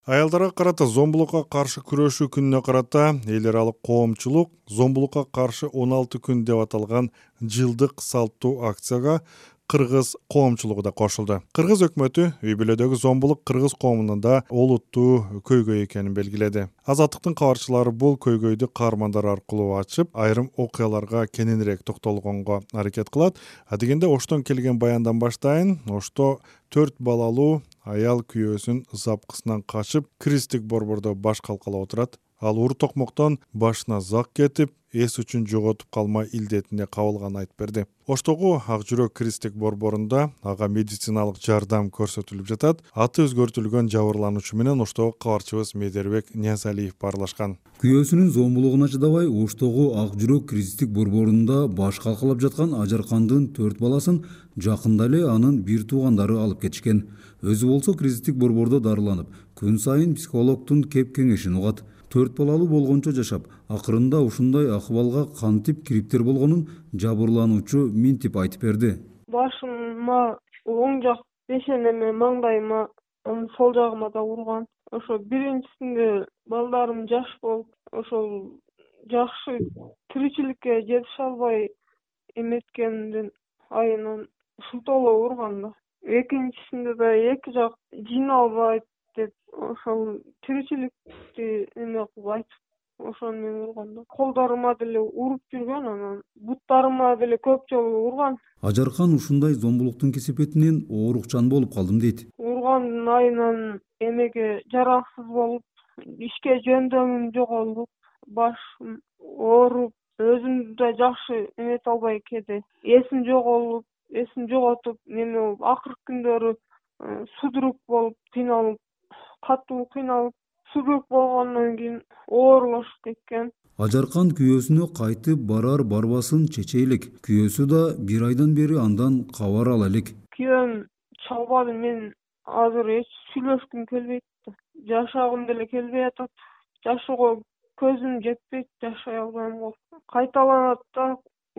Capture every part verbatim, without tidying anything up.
Аялдарга карата зомбулукка каршы күрөшүү күнүнө карата эл аралык коомчулук зомбулукка каршы он алты күн деп аталган жылдык салттуу акцияга кыргыз коомчулугу да кошулду. Кыргыз өкмөтү үй бүлөдөгү зомбулук кыргыз коомунда олуттуу көйгөй экенин белгиледи. Азаттыктын кабарчылары бул көйгөйдү каармандар аркылуу ачып, айрым окуяларга кененирээк токтолгонго аракет кылат. Адегенде Оштон келген баяндан баштайын. Ошто төрт балалуу аял күйөөсүн запкысынан качып, кристик борбордо баш калкалап отурат. Ал уур токмоктон башына зак кетип, эс үчүн жоготуп калма илдетине кабылганын айтып берди. Оштогу Ак жүрөк кристик борборунда ага медициналык жардам көрсөтүлүп жатат. Аты өзгөртүлгөн жабырлануучу менен Оштогу кабарчыбыз Медербек Ниязалиев баарлашкан. Күйөөсүнүн зомбулугуна чыдабай Оштогу Ак жүрөк кристик борборунда баш калкалап жаткан Ажаркандын төрт баласын жакында эле анын бир туугандары алып кетишкен. Өзү болсо кристик борбордо дарыланып, күн сайын психологдун кеп кеңешин угат. Төрт балалуу болгончо жашап, акырында ушундай акыбалга кантип кириптер болгонун жабырлануучу минтип айтып берди. Башыма оң жак бешенеме, маңдайыма, сол жагыма да урган. Ошо биринчисинде балдарым жаш болуп, ошол жакшы тиричиликке жетише албай эметкендин айынан ушунтоло урган да. Экинчисинде да эки жак жыйналбайт деп ошол тиричиликти эме кылып айтып, ошону менен урган да. Колдорума деле уруп жүргөн, анан буттарыма деле көп жолу урган. Ажаркан ушундай зомбулуктун кесепетинен оорукчан болуп калдым дейт. Ургандын айынан эмеге жараксыз болуп, ишке жөндөмүм жоголуп, башым ооруп, өзүмдү да жакшы эмете албай кээде эсим жоголуп, эсин жоготуп, неме болуп, акыркы күндөрү судрук болуп, кыйналып, катуу кыйналып, судрук болгондон кийин оорлошуп кеткен. Ажаркан күйөөсүнө кайтып барар барбасын чече элек. Күйөөсү да бир айдан бери андан кабар ала элек. Күйөөм чалбады, мен азыр эч сүйлөшкүм келбейт. Жашагым деле келбей атат. Жашоого көзүм жетпейт, жашай албайм. Кайталанат да,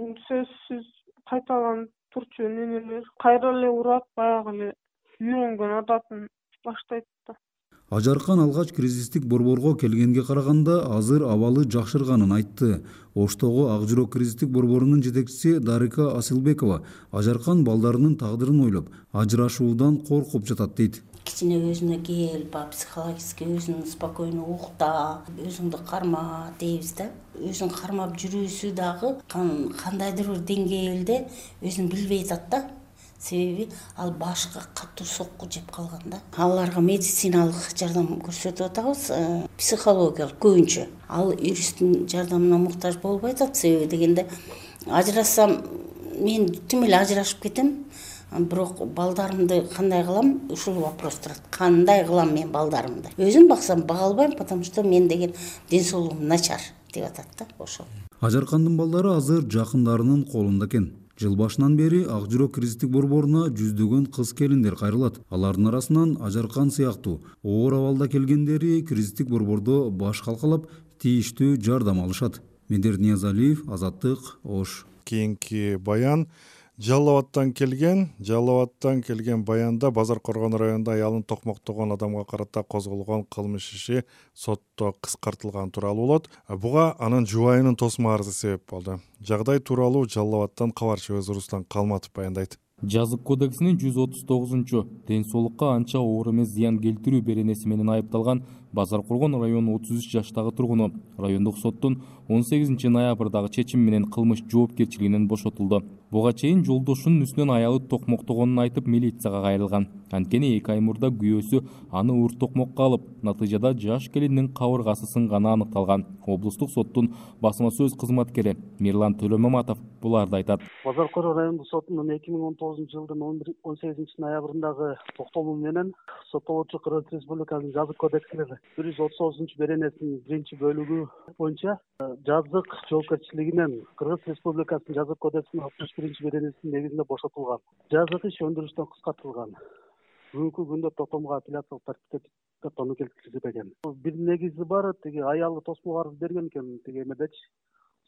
сөзсүз кайталанып турчу немелер. Кайра эле урат, баягы эле үйрөнгөн адатын баштайт да. Ажаркан алгач кризистик борборго келгенге караганда азыр абалы жакшырганын айтты. Оштогу Ак жүрөк кризистик борборунун жетекчиси Дарика Асылбекова Ажаркан балдарынын тагдырын ойлоп, ажырашуудан коркуп жатат дейт. Кичине өзүнө кел, психологически өзүн спокойно укта, өзүңдү карма дейбиз да. Өзүн кармап жүрүүсү дагы кандайдыр бир деңгээлде өзүн билбей атат да. Себеби ал башка катуу сокку жеп калган да. Аларга медициналык жардам көрсөтүп атабыз, психологиялык көбүнчө. Ал юристтин жардамына муктаж болбой атат. Себеби дегенде ажырассам мен түм эле ажырашып кетем. Бирок балдарымды кандай кылам? Ушул вопрос турат. Кандай кылам мен балдарымды? Өзүм баксам бага албайм, потому что мен деген ден соолугум начар деп атат да ошол. Ажаркандын балдары азыр жакындарынын колунда экен. Жыл башынан бери Ак жүрөк кристик борборуна жүздөгөн кыз келиндер кайрылат. Алардын арасынан Ажаркан сыяктуу оор абалда келгендери кристик борбордо баш калкалап, тийиштүү жардам алышат. Медер Ниязалиев, Азаттык, Ош. Кийинки баян Жалал Абадтан келген. Жалал Абадтан келген баянда Базар Коргон районунда аялын токмоктогон адамга карата козголгон кылмыш иши сотто кыскартылган тууралуу болот. Буга анын жубайынын тосмо арызы себеп болду. Жагдай тууралуу Жалал Абадтан кабарчыбыз Руслан Калматов баяндайт. Жазык кодексинин жүз отуз тогузунчу ден соолукка анча оор эмес зыян келтирүү беренеси менен айыпталган Базар Коргон районунун отуз үч жаштагы тургуну райондук соттун он сегизинчи ноябрдагы чечими менен кылмыш жоопкерчилигинен бошотулду. Буга чейин жолдошунун үстүнөн аялы токмоктогонун айтып милицияга кайрылган. Анткени эки ай мурда күйөөсү аны уур токмокко алып, натыйжада жаш келиндин кабыргасы сынганы аныкталган. Облустук соттун басма сөз кызматкери Мирлан Төлөмаматов буларды айтат. Базар Коргон райондук сотунун эки миң он тогузунчу жылдын он сегизинчи ноябрындагы токтолуу менен соттолуучу Кыргыз Республикасынын жазык кодексинин бир жүз отуз тогузунчу беренесинин биринчи бөлүгү боюнча жазык жоопкерчилигинен Кыргыз Республикасынын жазык кодексинин алтымыш биринчи беренесинин негизинде бошотулган. Жазык иш өндүрүштөн кыскартылган. Бүгүнкү күндө токтомго апелляциялык тартипте токтону келтирилген экен. Бир негизи бар, тиги аялы тосмого арыз берген экен, тиги эмедечи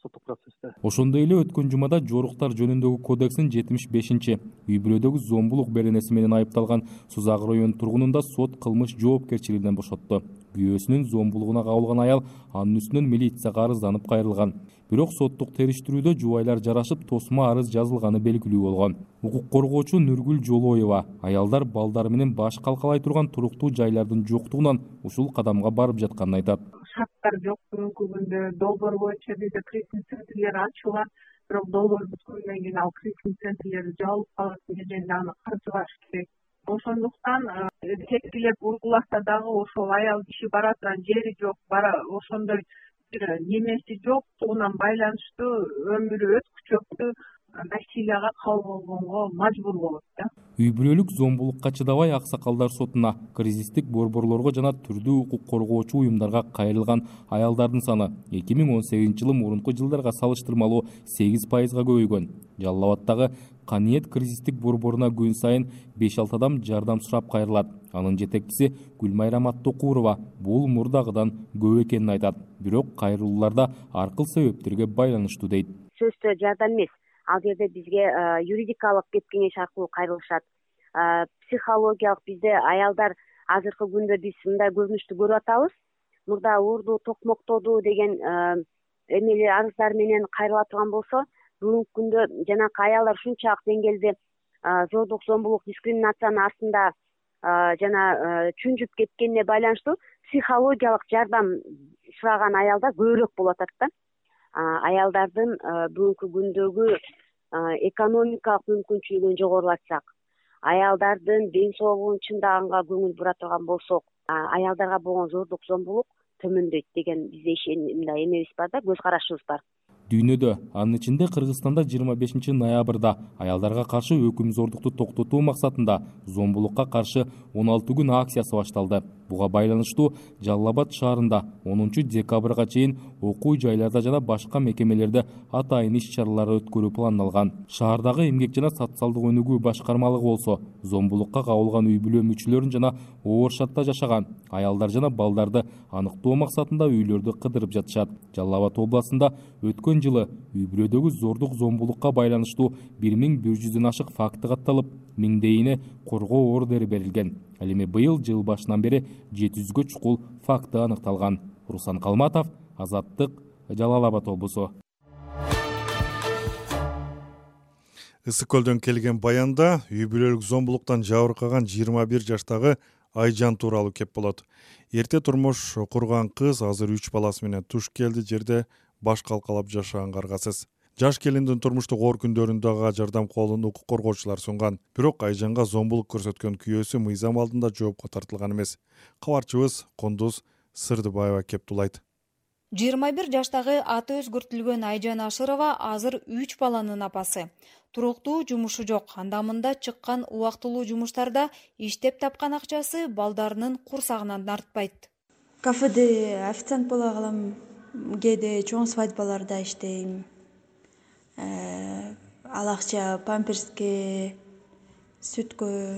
соттук процессте. Ошондой эле өткөн жумада жоруктар жөнүндөгү кодекстин жетимиш бешинчи үй бүлөдөгү зомбулук беренеси менен айыпталган Сузак район тургунун да сот кылмыш жоопкерчилигинен бошотту. Күйөөсүнүн зомбулугуна кабылган аял анын үстүнөн милицияга арызданып кайрылган. Бирок соттук териштирүүдө жубайлар жарашып тосма арыз жазылганы белгилүү болгон. Укук коргоочу Нургүл Жолоева аялдар балдары менен баш калкалай турган туруктуу жайлардын жоктугунан ушул кадамга барып жатканын айтат. Шарттар жок бүгүнкү күндө долбоор боюнча бизде кризис центрлер ачылат, бирок долбоор бүткөндөн кийин ал кризис центрлер жабылып калат дегенде аны каржылаш керек. Ошондуктан тепкилеп ургуласа дагы ошол аял киши бара турган жери жок, бара ошондой бир немеси жок, тугунан байланыштуу өмүрү өткүчөктүү насилияга кабыл болгонго мажбур болот да. Үй бүлөлүк зомбулукка чыдабай аксакалдар сотуна кризистик борборлорго жана түрдүү укук коргоочу уюмдарга кайрылган аялдардын саны эки миң он сегизинчи жылы мурунку жылдарга салыштырмалуу сегиз пайызга көбөйгөн. Жалал Абаддагы Каниет кризистик борборуна күн сайын беш алты адам жардам сурап кайрылат. Анын жетекчиси Гүлмайрам Аттокурова бул мурдагыдан көп экенин айтат. Бирок кайрылууларда ар кыл себептерге байланыштуу дейт. Сөзсүз жардам эмес. Ал жерде бизге юридикалык кеп кеңеш аркылуу кайрылышат. Психологиялык бизде аялдар азыркы күндө биз мындай көрүнүштү көрүп атабыз. Мурда уурду, токмоктоду деген эмели арыздар менен кайрыла турган болсо, бүгүнкү күндө жанакы аялдар ушунчалык деңгээлде зордук, зомбулук, дискриминациянын астында жана чүнжүп кеткенине байланыштуу психологиялык жардам сураган аялдар көбүрөөк болуп атат да. Аялдардын бүгүнкү күндөгү экономикалык мүмкүнчүлүгүн жогорулатсак, аялдардын ден соолугун чындаганга көңүл бура турган болсок, аялдарга болгон зордук, зомбулук төмөндөйт деген бизде мындай эмебиз бар да, көз карашыбыз бар. Дүйнөдө, анын ичинде Кыргызстанда жыйырма бешинчи ноябрда аялдарга каршы өкүм зордукту токтотуу максатында зомбулукка каршы он алты күн акциясы башталды. Буга байланыштуу Жалал Абад шаарында онунчу декабрга чейин окуу жайларда жана башка мекемелерде атайын иш-чаралар өткөрүү пландалган. Шаардагы эмгек жана социалдык өнүгүү башкармалыгы болсо, зомбулукка кабылган үй бүлө мүчөлөрүн жана оор шартта жашаган аялдар жана балдарды аныктоо максатында үйлөрдү кыдырып жатышат. Жалал Абад областында өткөн жылы үй бүлөдөгү зордук, зомбулукка байланыштуу бир миң бир жүздөн ашык факты катталып, миңдейине коргоо ордери берилген. Ал эми быйыл жыл башынан бери жети жүзгө чукул факты аныкталган. Руслан Калматов, Азаттык, Жалал Абад облусу. Ысык көлдөн келген баянда үй бүлөлүк зомбулуктан жабыркаган жыйырма бир жаштагы Айжан тууралуу кеп болот. Эрте турмуш курган кыз азыр үч баласы менен туш келди жерде баш калкалап жашаганга аргасыз. Жаш келиндин турмуштук оор күндөрүндө ага жардам колун укук коргоочулар сунган. Бирок Айжанга зомбулук көрсөткөн күйөөсү мыйзам алдында жоопко тартылган эмес. Кабарчыбыз Кондуз Сырдыбаева кеп тулайт. жыйырма бир жаштагы аты өзгөртүлгөн Айжан Ашырова азыр үч баланын апасы. Туруктуу жумушу жок. Анда мында чыккан убактылуу жумуштарда иштеп тапкан акчасы балдарынын курсагынан тартпайт. Кафеде официант боло калам, кээде чоң свадьбаларда иштейм. Ал акча памперске, сүткө,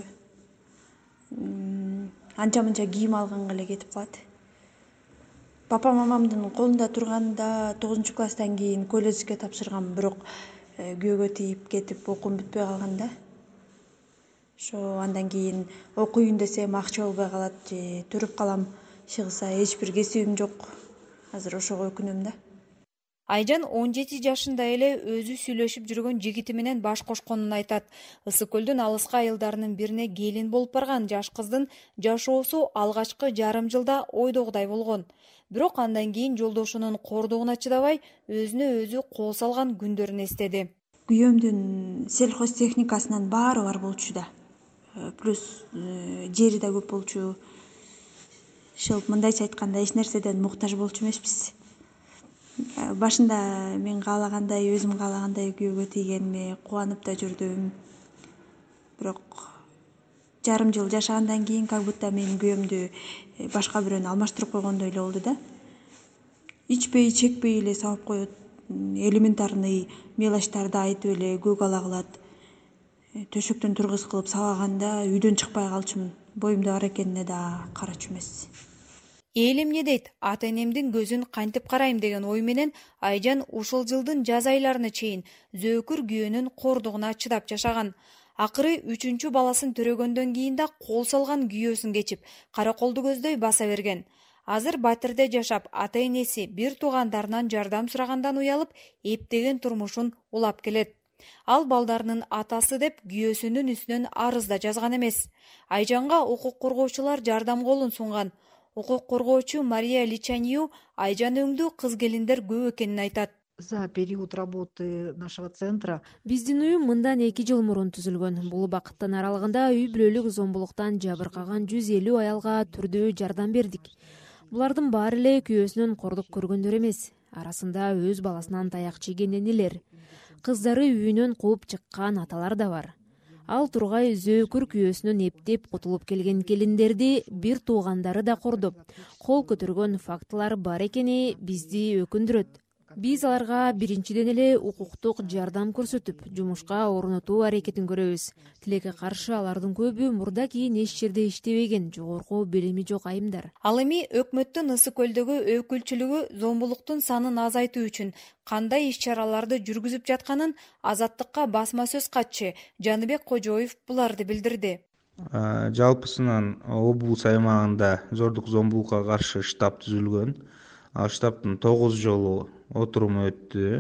анча мынча кийим алганга эле кетип калат. Папа мамамдын колунда турганда тогузунчу класстан кийин колледжге тапшыргам, бирок күйөөгө тийип кетип окуум бүтпөй калганда. Ошо андан кийин окуйун десем акча болбой калат же төрөп калам, чыгса эч бир кесибим жок. Азыр ошого өкүнөм да. Айжан он жети жашында эле өзү сүйлөшүп жүргөн жигити менен баш кошконун айтат. Ысык көлдүн алыскы айылдарынын бирине келин болуп барган жаш кыздын жашоосу алгачкы жарым жылда ойдогудай болгон. Бирок андан кийин жолдошунун кордугуна чыдабай, өзүнө өзү кол салган күндөрүн эстеди. Күйөөмдүн сельхозтехникасынан баары бар болчу да. Плюс жери да көп болчу. Ошол мындайча айтканда эч нерседен муктаж болчу эмеспиз. Башында мен каалагандай, өзүм каалагандай күйөөгө тийгениме кубанып да жүрдүм. Бирок жарым жыл жашагандан кийин как будто мен күйөөмдү башка бирөөнү алмаштырып койгондой эле болду да. Ичпей, чекпей эле сабап коет. Элементарный мелочтарды айтып эле көк ала кылат. Төшөктөн тургуз кылып сабаганда үйдөн чыкпай калчумун. Боюмда бар экенине да карачу эмес. Эл эмне дейт, ата энемдин көзүн кантип карайм деген ой менен Айжан ушул жылдын жаз айларына чейин зөөкүр күйөөнүн кордугуна чыдап жашаган. Акыры үчүнчү баласын төрөгөндөн кийин да кол салган күйөөсүн кечип, кара колду көздөй баса берген. Азыр Батирде жашап, ата энеси бир туугандарынан жардам сурагандан уялып, эптеген турмушун улап келет. Ал балдарынын атасы деп күйөөсүнүн үстүнөн арыз да жазган эмес. Айжанга укук коргоочулар жардам колун сунган. Укук коргоочу Мария Личанью Айжан өңдүү кыз келиндер көп экенин айтат. За период работы нашего центра биздин уюм мындан эки жыл мурун түзүлгөн. Бул убакыттын аралыгында үй бүлөлүк зомбулуктан жабыркаган жүз элүү аялга түрдүү жардам бердик. Булардын баары эле күйөөсүнөн кордук көргөндөр эмес. Арасында өз баласынан таяк жеген энелер, кыздары үйүнөн кууп чыккан аталар да бар. Ал тургай зөөкүр күйөөсүнөн эптеп кутулуп келген келиндерди бир туугандары да кордоп, кол көтөргөн фактылар бар экени бизди өкүндүрөт. Биз аларга биринчиден эле укуктук жардам көрсөтүп, жумушка орнотуу аракетин көрөбүз. Тилекке каршы алардын көбү мурда кийин эч жерде иштебеген, жогорку билими жок айымдар. Ал эми өкмөттүн Ысык көлдөгү өкүлчүлүгү зомбулуктун санын азайтуу үчүн кандай иш-чараларды жүргүзүп жатканын Азаттыкка басма сөз катчы Жаныбек Кожоев буларды билдирди. Жалпысынан облус аймагында зордук зомбулукка каршы штаб түзүлгөн. Ал штабтын тогуз жолу отуруму өттү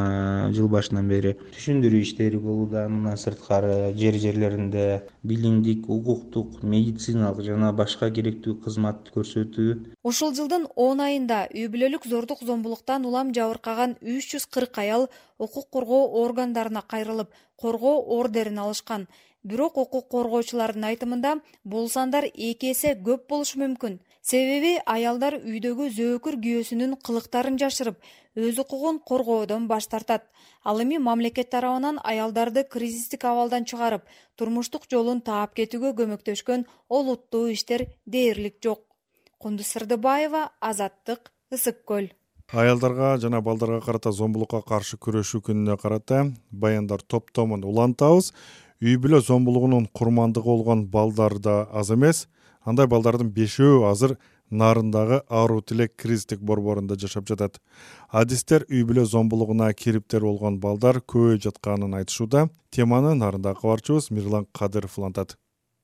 жыл башынан бери. Түшүндүрүү иштери болууда, мындан сырткары жер жерлеринде билимдик, укуктук, медициналык жана башка керектүү кызмат көрсөтүү. Ушул жылдын он айында үй бүлөлүк зордук зомбулуктан улам жабыркаган үч жүз кырк аял укук коргоо органдарына кайрылып, коргоо ордерин алышкан. Бирок укук коргоочулардын айтымында бул сандар эки эсе көп болушу мүмкүн. Себеби аялдар үйдөгү зөөкүр күйөөсүнүн кылыктарын жашырып, өз укугун коргоодон баш тартат. Ал эми мамлекет тарабынан аялдарды кризистик абалдан чыгарып, турмуштук жолун таап кетүүгө көмөктөшкөн олуттуу иштер дээрлик жок. Кундуз Сырдыбаева, Азаттык, Ысык көл. Аялдарга жана балдарга карата зомбулукка каршы күрөшүү күнүнө карата баяндар топтомун улантабыз. Үй бүлө зомбулугунун курмандыгы болгон балдар да аз эмес. Андай балдардын бешөө азыр Нарындагы Аруу Тилек кризистик борборунда жашап жатат. Адистер үй бүлө зомбулугуна кириптер болгон балдар көбөйүп жатканын айтышууда. Теманы Нарындагы кабарчыбыз Мирлан Кадыров улантат.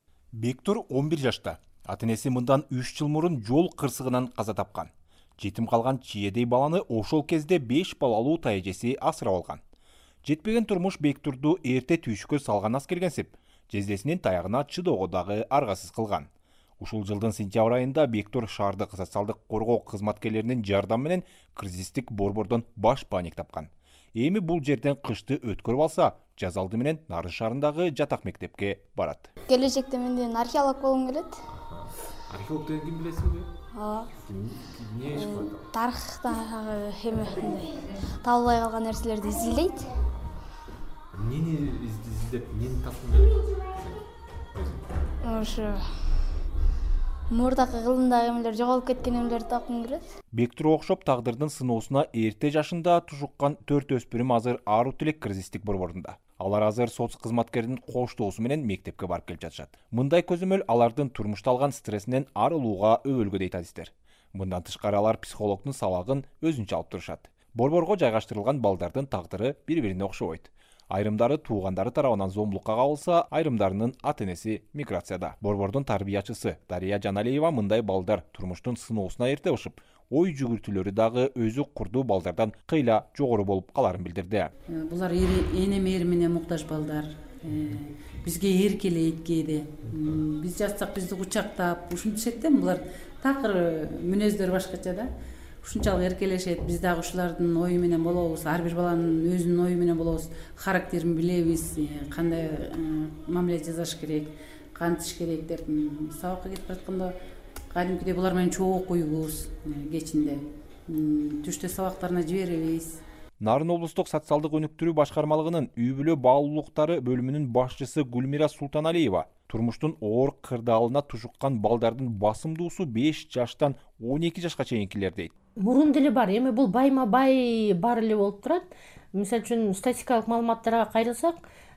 Бектур он бир жашта. Ата энеси мындан үч жыл мурун жол кырсыгынан каза тапкан. Жетим калган чиедей баланы ошол кезде беш балалуу тайэжеси асырап алган. Жетпеген турмуш Бектурду эрте түйшүккө салган аз келгенсип, жездесинин таягына чыдоого дагы аргасыз кылган. Ушул жылдын сентябрь айында Бектур шаардык социалдык коргоо кызматкерлеринин жардамы менен кризистик борбордон баш бааник тапкан. Эми бул жерден кышты өткөрүп алса, жаз алды менен Нарын шаарындагы жатак мектепке барат. Келечекте мен археолог болгум келет. Археолог деген ким билесиңби? Ооба. Эмне иш кылат? Тарыхта эме табылбай калган нерселерди изилдейт. Эмнени изилдеп, эмнени тапкың келет? Ошо мурдакы кылымдагы эмелер жоголуп кеткен эмелерди тапкым келет. Бектурга окшоп тагдырдын сыноосуна эрте жашында тушуккан төрт өспүрүм азыр Аруу Тилек кризистик борборунда. Алар азыр соц кызматкердин коштоосу менен мектепке барып келип жатышат. Мындай көзөмөл алардын турмушта алган стрессинен арылууга өбөлгө дейт адистер. Мындан тышкары алар психологдун сабагын өзүнчө алып турушат. Борборго жайгаштырылган балдардын тагдыры бири-бирине окшобойт. Айрымдары туугандары тарабынан зомбулукка кабылса, айрымдарынын ата энеси миграцияда. Борбордун тарбиячысы Дария Жаналиева мындай балдар турмуштун сыноосуна эрте ушуп, ой жүгүртүүлөрү дагы өзү курдуу балдардан кыйла жогору болуп каларын билдирди. Булар эне мээримине муктаж балдар. Бизге эркелейт кээде. Биз жатсак бизди кучактап, ушинтишет да, булар такыр мүнөздөрү башкача да. Ушунчалык эркелешет, биз дагы ушулардын ою менен болобуз, ар бир баланын өзүнүн ою менен болобуз, характерин билебиз, кандай мамиле жасаш керек, кантиш керек деп сабакка кетип баратканда кадимкидей булар менен чогуу окуйбуз кечинде. Түштө сабактарына жиберебиз. Нарын облустук социалдык өнүктүрүү башкармалыгынын үй бүлө баалуулуктары бөлүмүнүн башчысы Гүлмира Султаналиева турмуштун оор кырдаалына тушуккан балдардын басымдуусу беш жаштан он эки жашка чейинкилер дейт. Мурун деле бар, эми бул байма бай бар эле болуп турат. Мисалы үчүн статистикалык маалыматтарга кайрылсак,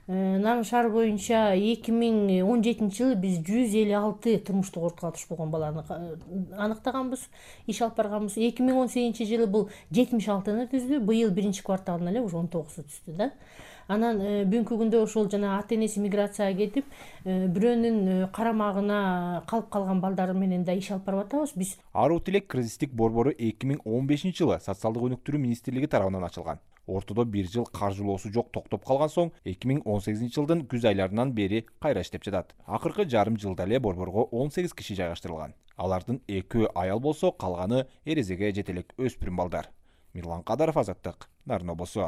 Нарын шаар боюнча эки миң он жетинчи жылы биз жүз элүү алты турмуштук оорукка туш болгон баланы аныктаганбыз, иш алып барганбыз. эки миң он сегизинчи жылы бул жетимиш алтыны түздү, быйыл биринчи кварталына эле уже он тогузу түздү да. Анан бүгүнкү күндө ошол жана ата энеси миграцияга кетип, бирөөнүн карамагына калып калган балдары менен да иш алып барып атабыз биз. Аруу тилек кризистик борбору эки миң он бешинчи жылы социалдык өнүктүрүү министрлиги тарабынан ачылган. Ортодо бир жыл каржылоосу жок токтоп калган соң эки миң он сегизинчи жылдын күз айларынан бери кайра иштеп жатат. Акыркы жарым жылда эле борборго он сегиз киши жайгаштырылган. Алардын экөө аял болсо, калганы эрезеге жетелек өспүрүм балдар. Мирлан Кадаров, Азаттык, Нарын облусу.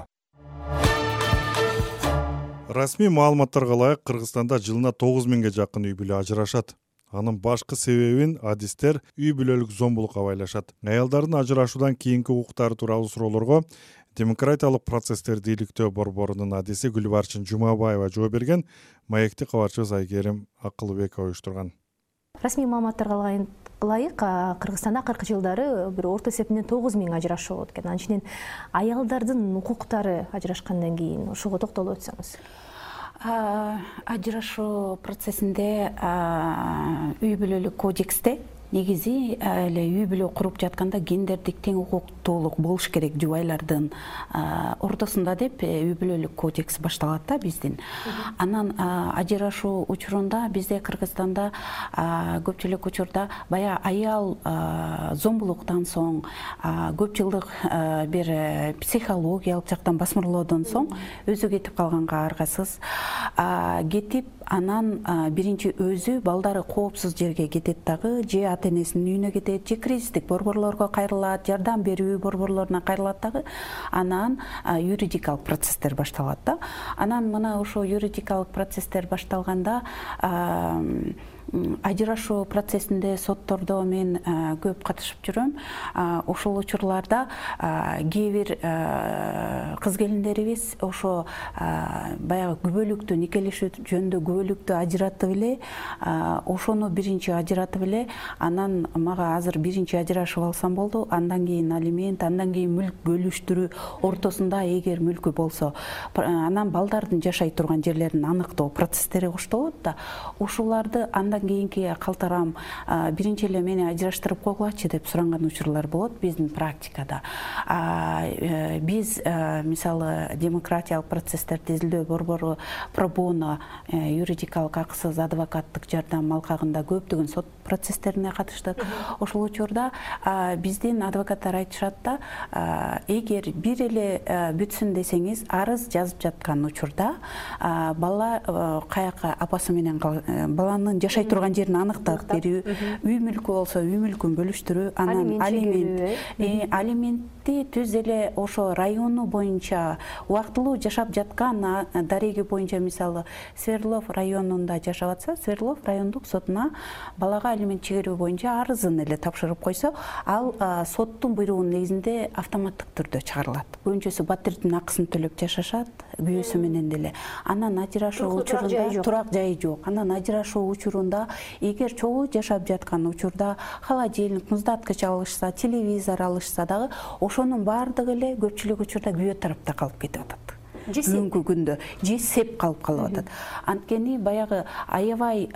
Расмий маалыматтарга ылайык Кыргызстанда жылына тогуз миңге жакын үй бүлө ажырашат. Анын башкы себебин адистер үй бүлөлүк зомбулукка байлашат. Аялдардын ажырашуудан кийинки укуктары тууралуу суроолорго демократиялык процесстерди иликтөө борборунун адиси Гүлбарчын Жумабаева жооп берген. Маекти кабарчыбыз Айгерим Акылбекова уюштурган. Расмий маалыматтарга ылайык Кыргызстанда акыркы жылдары бир орто эсебинен тогуз миң ажырашуу болот экен. Анан аялдардын укуктары ажырашкандан кийин ошого токтолуп өтсөңүз. Ажырашуу процессинде үй бүлөлүк кодексте негизи эле үй бүлө куруп жатканда гендердик тең укуктуулук болуш керек жубайлардын ортосунда деп үй бүлөлүк кодекс башталат да биздин. Анан ажырашуу учурунда бизде Кыргызстанда көпчүлүк учурда баягы аял зомбулуктан соң, көп жылдык бир психологиялык жактан басмырлоодон соң өзү кетип калганга аргасыз кетип, анан биринчи өзү балдары коопсуз жерге кетет дагы, же ата энесинин үйүнө кетет, же кризистик борборлорго кайрылат, жардам берүү борборлоруна кайрылат дагы. Анан юридикалык процесстер башталат да. Анан мына ошо юридикалык процесстер башталганда ажырашуу процессинде соттордо мен көп катышып жүрөм. Ошол учурларда кээ бир кыз келиндерибиз ошо баягы күбөлүктү никелешүү жөнүндө күбөлүктү ажыратып эле, ошону биринчи ажыратып эле, анан мага азыр биринчи ажырашып алсам болду, андан кийин алимент, андан кийин мүлк бөлүштүрүү ортосунда эгер мүлкү болсо, анан балдардын жашай турган жерлерин аныктоо процесстери коштолот да. Ошоларды андан кийинки калтарам биринчи эле мени ажыраштырып койгулачы деп суранган учурлар болот биздин практикада. Биз мисалы демократиялык процесстерди изилдөө борбору пробоно юридикалык акысыз адвокаттык жардам алкагында көптөгөн сот процесстерине катыштык. Ошол учурда биздин адвокаттар айтышат да, эгер бир эле бүтсүн десеңиз, арыз жазып жаткан учурда бала каяка апасы менен баланын жашай турган жерин аныктап берүү, үй мүлкү болсо үй мүлкүн бөлүштүрүү, анан алимент алиментти түз эле ошо району боюнча убактылуу жашап жаткан дареги боюнча, мисалы Свердлов районунда жашап атса, Свердлов райондук сотуна балага алимент чыгаруу боюнча арызын эле тапшырып койсо, ал соттун буйругунун негизинде автоматтык түрдө чыгарылат. Көбүнчөсү батирдин акысын төлөп жашашат, күйөөсү менен деле. Анан ажырашуу учурунда турак жайы жок. Анан ажырашуу учурунда эгер чогуу жашап жаткан учурда холодильник, муздаткыч алышса, телевизор алышса дагы, ошонун баардыгы эле көпчүлүк учурда күйөө тарапта калып кетип атат. Бүгүнкү күндө же сеп калып калып атат. Анткени баягы аябай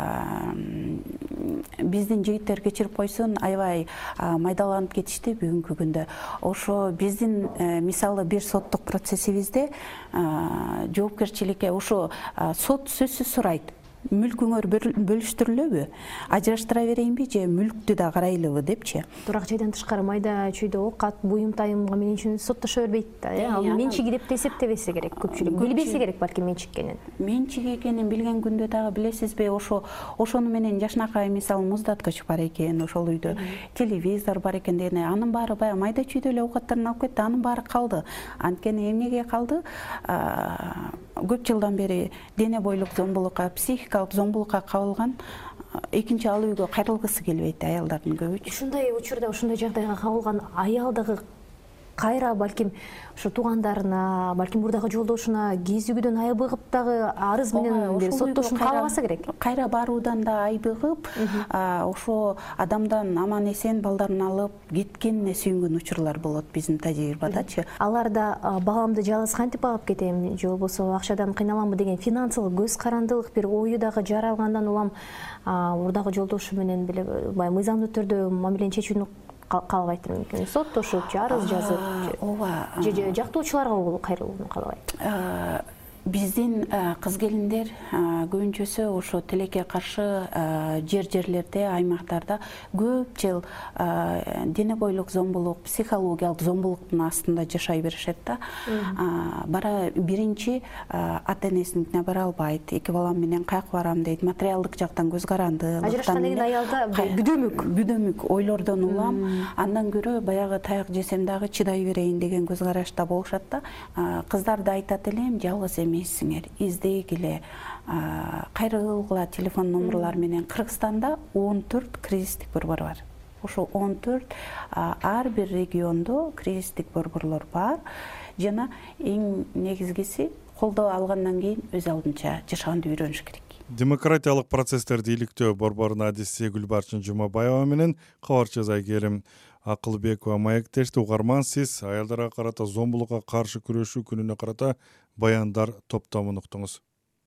биздин жигиттер кечирип койсун, аябай майдаланып кетишти бүгүнкү күндө. Ошо биздин мисалы бир соттук процессибизде жоопкерчиликке ошо сот сөзсүз сурайт. Мүлкүңөр бөлүштүрүлөбү, ажыраштыра берейинби же мүлктү да карайлыбы депчи. Турак жайдан тышкары майда чүйдө оокат, буюм тайымга менен үчүн соттошо бербейт да, э? Ал менчиги деп эсептебесе керек көпчүлүк. Билбесе керек балким менчик экенин. Менчик экенин билген күндө дагы билесизби, ошо ошону менен жашнакай мисалы муздаткыч бар экен, ошол үйдө телевизор бар экен дегенде, анын баары баягы майда чүйдө эле оокаттарын алып кетти, анын баары калды. Анткени эмнеге калды? Көп жылдан бери дене бойлук зомбулукка, психикалык зомбулукка кабылган, экинчи ал үйгө кайрылгысы келбейт аялдардын көбүчү. Ушундай учурда, ушундай жагдайга кабылган аял дагы кайра балким ушу туугандарына, балким мурдагы жолдошуна кезигүүдөн айбыгып дагы арыз менен соттошун каалабаса керек. Кайра баруудан да айбыгып, ошо адамдан аман эсен балдарын алып кеткенине сүйүнгөн учурлар болот биздин тажрыйбадачы. Алар да багамды жалгыз кантип багып кетем, же болбосо акчадан кыйналамбы деген финансылык көз карандылык бир ою дагы жаралгандан улам мурдагы жолдошу менен деле баягы мыйзамдуу түрдө мамилени чечүүнү каалабайт мүмкүн. Соттошуп, арыз жазып, ооба, же жактоочуларга кайрылууну каалабайт. Биздин кыз келиндер көбүнчөсү ошо тилекке каршы жер жерлерде, аймактарда көп жыл дене бойлук зомбулук, психологиялык зомбулуктун астында жашай беришет да. Бара биринчи ата энесиникине бара албайт, эки балам менен каяка барам дейт, материалдык жактан көз каранды. Ажырашкандан кийин аялда бүдөмүк, бүдөмүк ойлордон улам, андан көрө баягы таяк жесем дагы чыдай берейин деген көз карашта болушат да. Кыздарда айтат элем, жалгыз эмессиңер, издегиле, кайрылгыла телефон номерлары менен. Кыргызстанда он төрт кризистик борбор бар. Ошо он төрт ар бир региондо кризистик борборлор бар. Жана эң негизгиси колдоо алгандан кийин өз алдынча жашаганды үйрөнүш керек. Демократиялык процесстерди иликтөө борборунун адиси Гүлбарчын Жумабаева менен кабарчы Зайкерим Акылбекова маектешти. Угарман, сиз аялдарга карата зомбулукка каршы күрөшүү күнүнө карата баяндар топтомун уктуңуз.